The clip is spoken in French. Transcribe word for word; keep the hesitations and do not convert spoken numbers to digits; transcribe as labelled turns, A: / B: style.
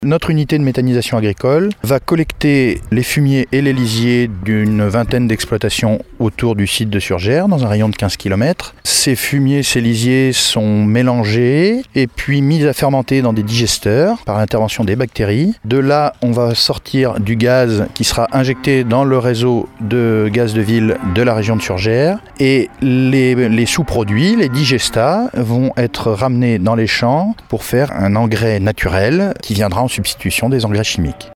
A: Notre unité de méthanisation agricole va collecter les fumiers et les lisiers d'une vingtaine d'exploitations autour du site de Surgères, dans un rayon de quinze kilomètres. Ces fumiers, ces lisiers sont mélangés et puis mis à fermenter dans des digesteurs par l'intervention des bactéries. De là, on va sortir du gaz qui sera injecté dans le réseau de gaz de ville de la région de Surgères. Et les, les sous-produits, les digestats, vont être ramenés dans les champs pour faire un engrais naturel qui viendra en substitution des engrais chimiques.